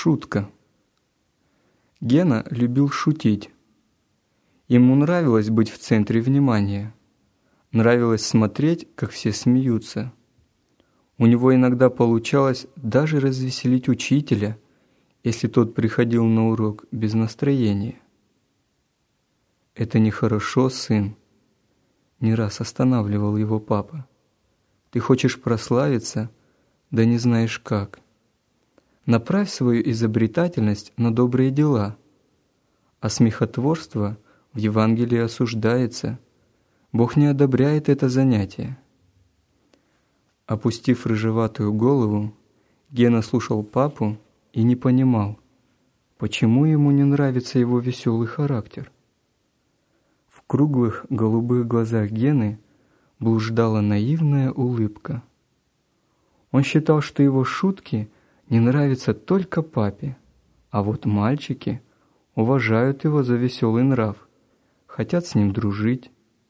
Шутка. Гена любил шутить. Ему нравилось быть в центре внимания. Нравилось смотреть, как все смеются. У него иногда получалось даже развеселить учителя, если тот приходил на урок без настроения. «Это нехорошо, сын», — не раз останавливал его папа. «Ты хочешь прославиться, да не знаешь как. Направь свою изобретательность на добрые дела, а смехотворство в Евангелии осуждается. Бог не одобряет это занятие». Опустив рыжеватую голову, Гена слушал папу и не понимал, почему ему не нравится его веселый характер. В круглых голубых глазах Гены блуждала наивная улыбка. Он считал, что его шутки не нравятся только папе, а вот мальчики уважают его за веселый нрав, хотят с ним дружить.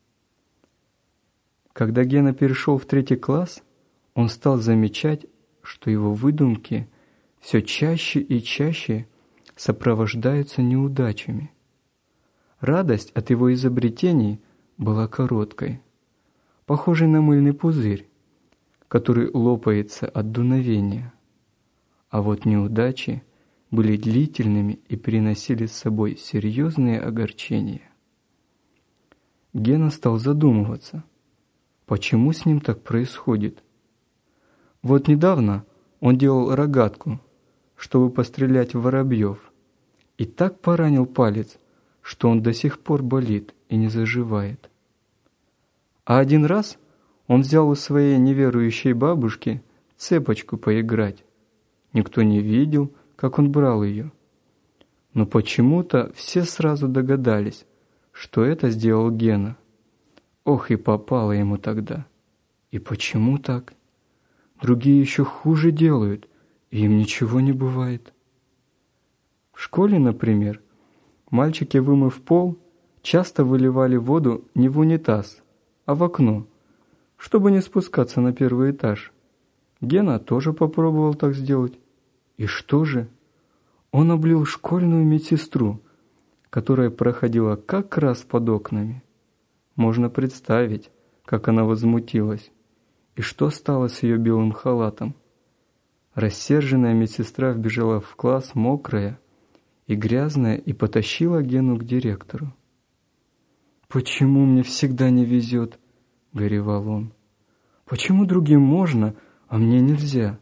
Когда Гена перешел в 3 класс, он стал замечать, что его выдумки все чаще и чаще сопровождаются неудачами. Радость от его изобретений была короткой, похожей на мыльный пузырь, который лопается от дуновения. А вот неудачи были длительными и приносили с собой серьезные огорчения. Гена стал задумываться, почему с ним так происходит. Вот недавно он делал рогатку, чтобы пострелять в воробьев, и так поранил палец, что он до сих пор болит и не заживает. А один раз он взял у своей неверующей бабушки цепочку поиграть. Никто не видел, как он брал ее. Но почему-то все сразу догадались, что это сделал Гена. Ох, и попало ему тогда. И почему так? Другие еще хуже делают, и им ничего не бывает. В школе, например, мальчики, вымыв пол, часто выливали воду не в унитаз, а в окно, чтобы не спускаться на 1-й этаж. Гена тоже попробовал так сделать. И что же? Он облил школьную медсестру, которая проходила как раз под окнами. Можно представить, как она возмутилась. И что стало с ее белым халатом? Рассерженная медсестра вбежала в класс мокрая и грязная и потащила Гену к директору. «Почему мне всегда не везет?» — горевал он. «Почему другим можно, а мне нельзя?»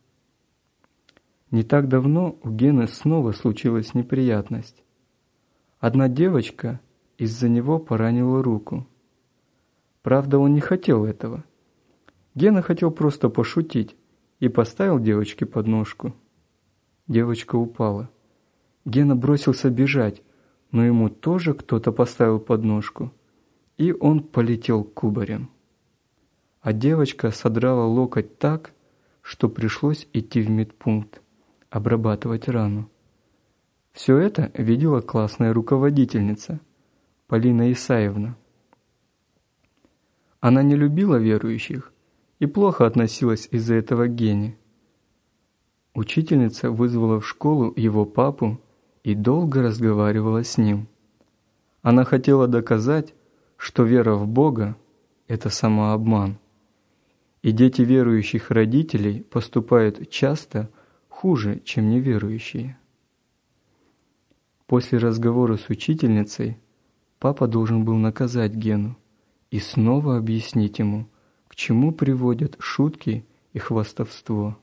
Не так давно у Гены снова случилась неприятность. Одна девочка из-за него поранила руку. Правда, он не хотел этого. Гена хотел просто пошутить и поставил девочке подножку. Девочка упала. Гена бросился бежать, но ему тоже кто-то поставил подножку, и он полетел кубарем. А девочка содрала локоть так, что пришлось идти в медпункт, обрабатывать рану. Все это видела классная руководительница, Полина Исаевна. Она не любила верующих и плохо относилась из-за этого к Гене. Учительница вызвала в школу его папу и долго разговаривала с ним. Она хотела доказать, что вера в Бога – это самообман. И дети верующих родителей поступают часто хуже, чем неверующие. После разговора с учительницей папа должен был наказать Гену и снова объяснить ему, к чему приводят шутки и хвастовство.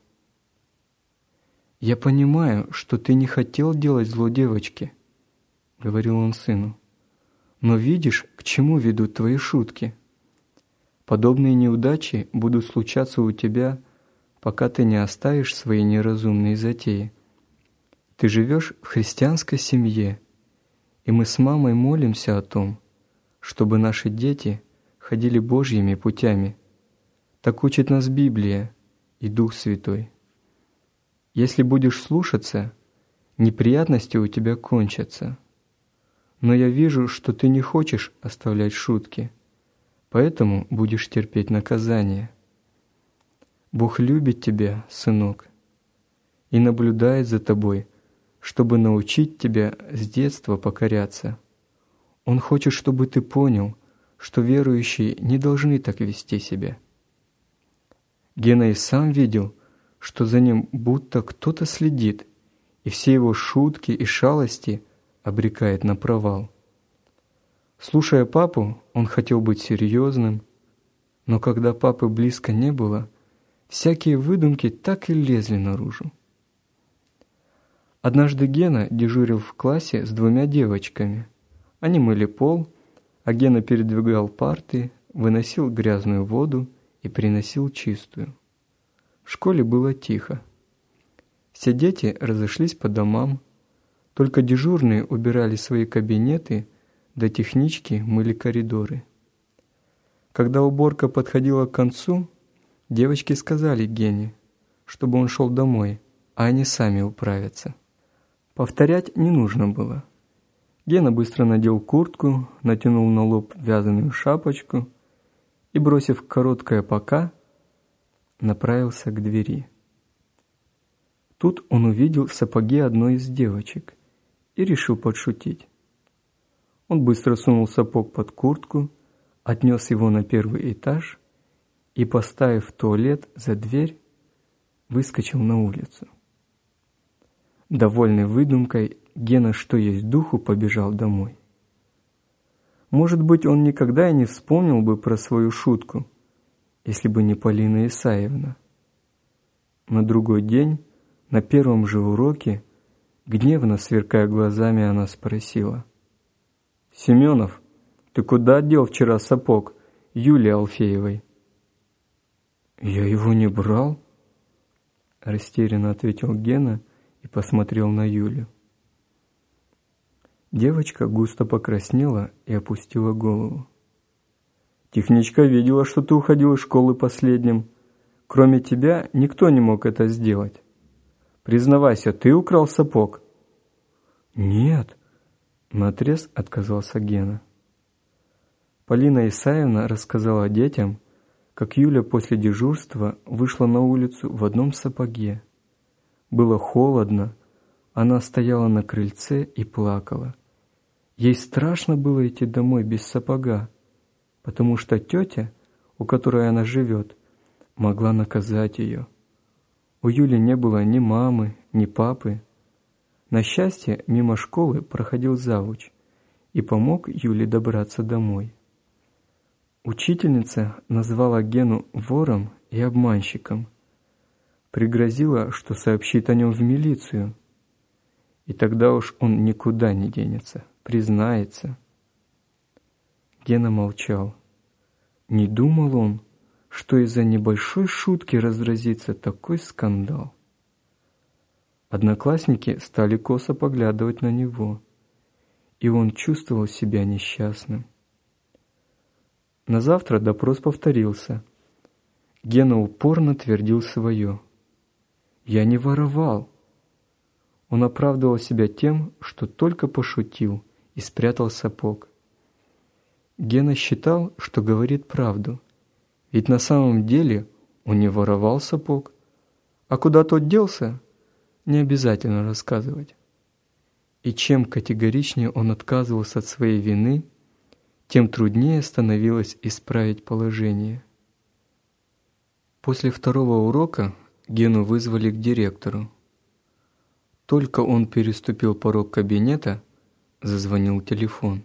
«Я понимаю, что ты не хотел делать зло девочке», — говорил он сыну, «но видишь, к чему ведут твои шутки. Подобные неудачи будут случаться у тебя, пока ты не оставишь свои неразумные затеи. Ты живешь в христианской семье, и мы с мамой молимся о том, чтобы наши дети ходили Божьими путями. Так учит нас Библия и Дух Святой. Если будешь слушаться, неприятности у тебя кончатся. Но я вижу, что ты не хочешь оставлять шутки, поэтому будешь терпеть наказание. Бог любит тебя, сынок, и наблюдает за тобой, чтобы научить тебя с детства покоряться. Он хочет, чтобы ты понял, что верующие не должны так вести себя. Гена и сам видел, что за ним будто кто-то следит, и все его шутки и шалости обрекает на провал. Слушая папу, он хотел быть серьезным, но когда папы близко не было, всякие выдумки так и лезли наружу. Однажды Гена дежурил в классе с 2 девочками. Они мыли пол, а Гена передвигал парты, выносил грязную воду и приносил чистую. В школе было тихо. Все дети разошлись по домам, только дежурные убирали свои кабинеты, да технички мыли коридоры. Когда уборка подходила к концу, девочки сказали Гене, чтобы он шел домой, а они сами управятся. Повторять не нужно было. Гена быстро надел куртку, натянул на лоб вязаную шапочку и, бросив короткое «пока», направился к двери. Тут он увидел сапоги одной из девочек и решил подшутить. Он быстро сунул сапог под куртку, отнес его на 1-й этаж и, поставив туалет за дверь, выскочил на улицу. Довольный выдумкой, Гена, что есть духу, побежал домой. Может быть, он никогда и не вспомнил бы про свою шутку, если бы не Полина Исаевна. На другой день, на первом же уроке, гневно сверкая глазами, она спросила: «Семенов, ты куда дел вчера сапог Юлии Алфеевой?» «Я его не брал», — растерянно ответил Гена и посмотрел на Юлю. Девочка густо покраснела и опустила голову. «Техничка видела, что ты уходил из школы последним. Кроме тебя никто не мог это сделать. Признавайся, ты украл сапог?» «Нет», — наотрез отказался Гена. Полина Исаевна рассказала детям, как Юля после дежурства вышла на улицу в одном сапоге. Было холодно, она стояла на крыльце и плакала. Ей страшно было идти домой без сапога, потому что тетя, у которой она живет, могла наказать ее. У Юли не было ни мамы, ни папы. На счастье, мимо школы проходил завуч и помог Юле добраться домой. Учительница назвала Гену вором и обманщиком, пригрозила, что сообщит о нем в милицию. И тогда уж он никуда не денется, признается. Гена молчал. Не думал он, что из-за небольшой шутки разразится такой скандал. Одноклассники стали косо поглядывать на него, и он чувствовал себя несчастным. На завтра допрос повторился. Гена упорно твердил свое. «Я не воровал». Он оправдывал себя тем, что только пошутил и спрятал сапог. Гена считал, что говорит правду, ведь на самом деле он не воровал сапог, а куда тот делся, не обязательно рассказывать. И чем категоричнее он отказывался от своей вины, тем труднее становилось исправить положение. После 2-го урока Гену вызвали к директору. Только он переступил порог кабинета, зазвонил телефон.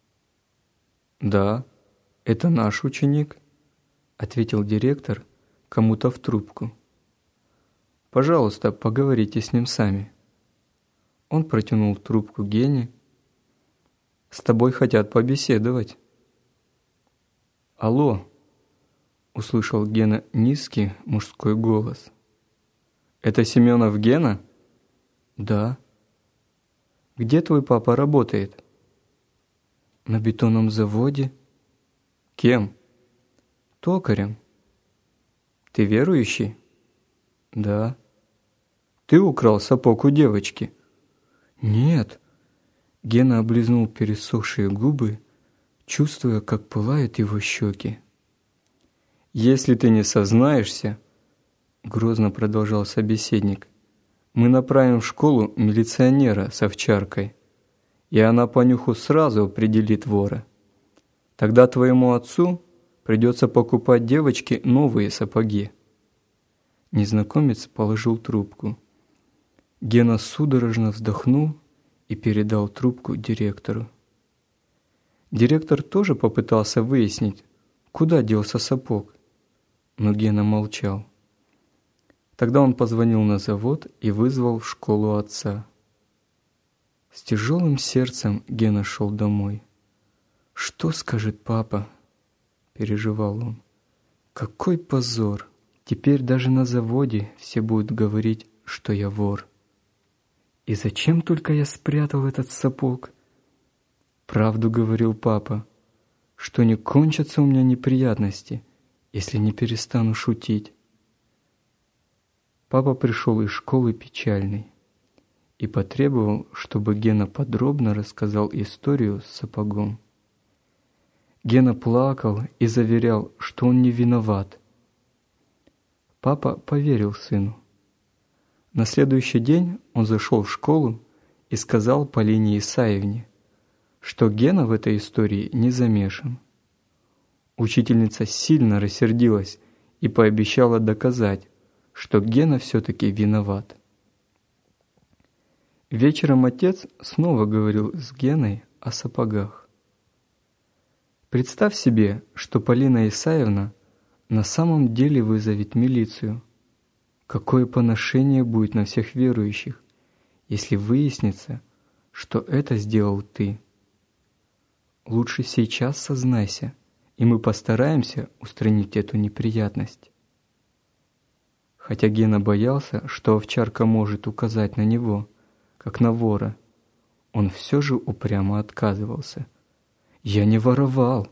«Да, это наш ученик», — ответил директор кому-то в трубку. «Пожалуйста, поговорите с ним сами». Он протянул трубку Гене. «С тобой хотят побеседовать». «Алло», — услышал Гена низкий мужской голос. «Это Семенов Гена?» «Да». «Где твой папа работает?» «На бетонном заводе». «Кем?» «Токарем». «Ты верующий?» «Да». «Ты украл сапог у девочки?» «Нет». Гена облизнул пересохшие губы, чувствуя, как пылают его щеки. «Если ты не сознаешься, — грозно продолжал собеседник, Мы направим в школу милиционера с овчаркой, и она по нюху сразу определит вора. Тогда твоему отцу придется покупать девочке новые сапоги». Незнакомец положил трубку. Гена судорожно вздохнул и передал трубку директору. Директор тоже попытался выяснить, куда делся сапог, но Гена молчал. Тогда он позвонил на завод и вызвал в школу отца. С тяжелым сердцем Гена шел домой. «Что скажет папа?» – переживал он. «Какой позор! Теперь даже на заводе все будут говорить, что я вор. И зачем только я спрятал этот сапог? Правду говорил папа, что не кончатся у меня неприятности, если не перестану шутить». Папа пришел из школы печальный и потребовал, чтобы Гена подробно рассказал историю с сапогом. Гена плакал и заверял, что он не виноват. Папа поверил сыну. На следующий день он зашел в школу и сказал Полине Исаевне, что Гена в этой истории не замешан. Учительница сильно рассердилась и пообещала доказать, что Гена все-таки виноват. Вечером отец снова говорил с Геной о сапогах. Представь себе, что Полина Исаевна на самом деле вызовет милицию. Какое поношение будет на всех верующих, если выяснится, что это сделал ты. Лучше сейчас сознайся, и мы постараемся устранить эту неприятность. Хотя Гена боялся, что овчарка может указать на него, как на вора, он все же упрямо отказывался. «Я не воровал!»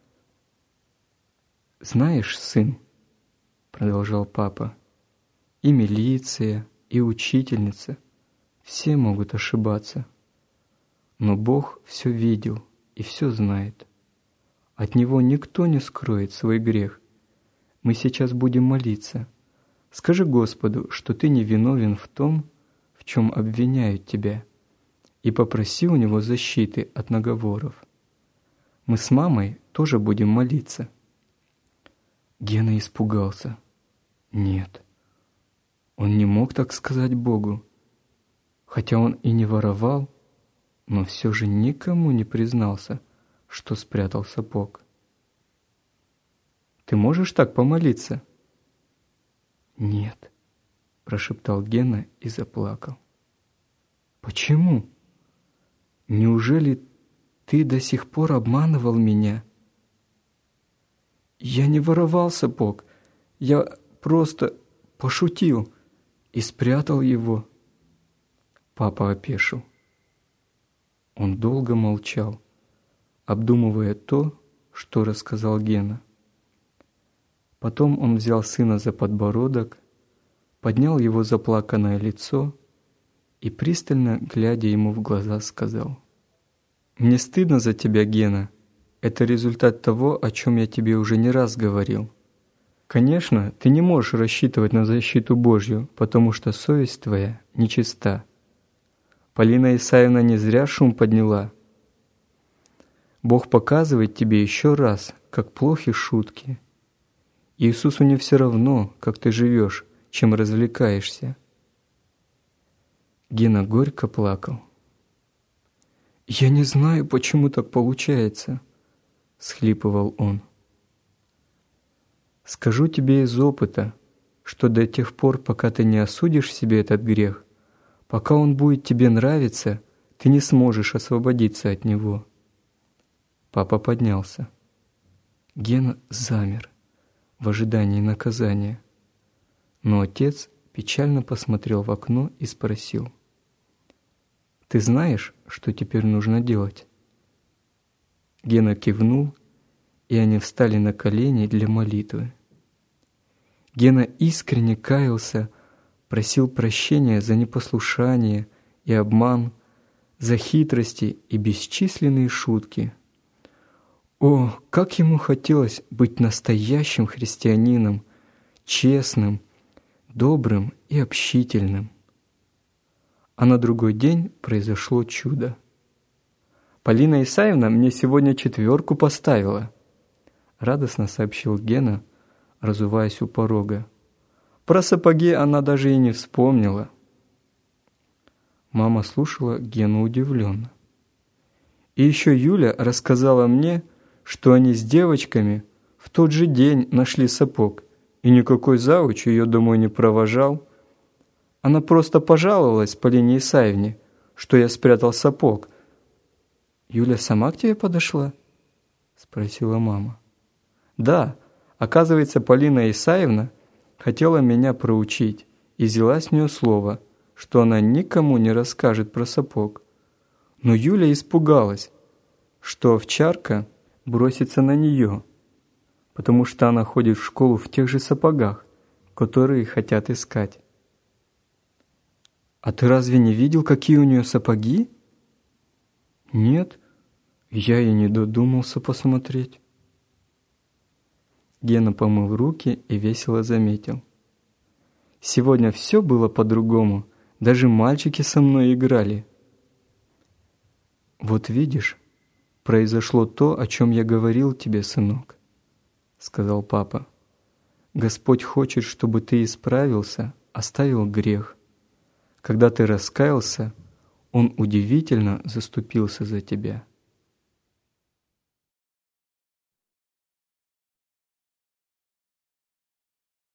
«Знаешь, сын, — продолжал папа, — и милиция, и учительница, все могут ошибаться. Но Бог все видел и все знает. От Него никто не скроет свой грех. Мы сейчас будем молиться. Скажи Господу, что ты не виновен в том, в чем обвиняют тебя, и попроси у Него защиты от наговоров. Мы с мамой тоже будем молиться». Гена испугался. Нет, он не мог так сказать Богу. Хотя он и не воровал, но все же никому не признался, что спрятал сапог. «Ты можешь так помолиться?» «Нет», — прошептал Гена и заплакал. «Почему? Неужели ты до сих пор обманывал меня?» «Я не воровал сапог, я просто пошутил и спрятал его». Папа опешил. Он долго молчал, обдумывая то, что рассказал Гена. Потом он взял сына за подбородок, поднял его заплаканное лицо и, пристально глядя ему в глаза, сказал: «Мне стыдно за тебя, Гена. Это результат того, о чем я тебе уже не раз говорил. Конечно, ты не можешь рассчитывать на защиту Божью, потому что совесть твоя нечиста. Полина Исаевна не зря шум подняла. Бог показывает тебе еще раз, как плохи шутки. Иисусу не все равно, как ты живешь, чем развлекаешься». Гена горько плакал. «Я не знаю, почему так получается», — схлипывал он. «Скажу тебе из опыта, что до тех пор, пока ты не осудишь в себе этот грех, пока он будет тебе нравиться, ты не сможешь освободиться от него». Папа поднялся. Гена замер в ожидании наказания. Но отец печально посмотрел в окно и спросил: «Ты знаешь, что теперь нужно делать?» Гена кивнул, и они встали на колени для молитвы. Гена искренне каялся, просил прощения за непослушание и обман, за хитрости и бесчисленные шутки. О, как ему хотелось быть настоящим христианином, честным, добрым и общительным. А на другой день произошло чудо. «Полина Исаевна мне сегодня 4 поставила», — радостно сообщил Гена, разуваясь у порога. Про сапоги она даже и не вспомнила. Мама слушала Гену удивленно. И еще Юля рассказала мне, что они с девочками в тот же день нашли сапог, и никакой завуч ее домой не провожал. Она просто пожаловалась Полине Исаевне, что я спрятал сапог. «Юля сама к тебе подошла?» — спросила мама. «Да, оказывается, Полина Исаевна хотела меня проучить и взяла с нее слово, что она никому не расскажет про сапог. Но Юля испугалась, что овчарка бросится на нее, потому что она ходит в школу в тех же сапогах, которые хотят искать». «А ты разве не видел, какие у нее сапоги?» «Нет, я и не додумался посмотреть». Гена помыл руки и весело заметил: «Сегодня все было по-другому, даже мальчики со мной играли». «Вот видишь, произошло то, о чем я говорил тебе, сынок», — сказал папа. «Господь хочет, чтобы ты исправился, оставил грех. Когда ты раскаялся, Он удивительно заступился за тебя».